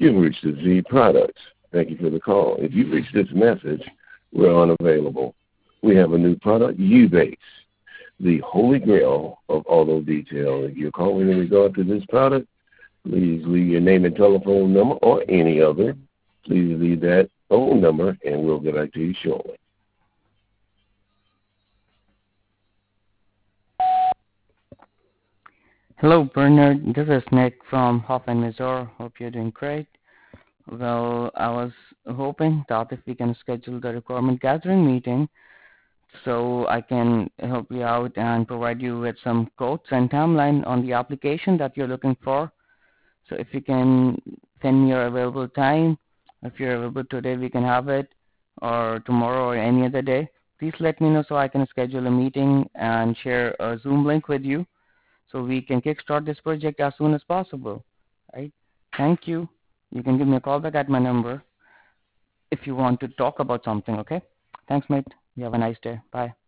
You've reached the Z Products. Thank you for the call. If you've reached this message, we're unavailable. We have a new product, Ubase, the holy grail of auto detail. If you're calling in regard to this product, please leave your name and telephone number or any other. Please leave that phone number, and we'll get back to you shortly. Hello, Bernard. This is Nick from Hoffman, Missouri. Hope you're doing great. Well, I was hoping that if we can schedule the requirement gathering meeting so I can help you out and provide you with some quotes and timeline on the application that you're looking for. So if you can send me your available time, if you're available today, we can have it, or tomorrow or any other day. Please let me know so I can schedule a meeting and share a Zoom link with you so we can kickstart this project as soon as possible. Right? Thank you. You can give me a call back at my number if you want to talk about something, okay? Thanks, mate. You have a nice day. Bye.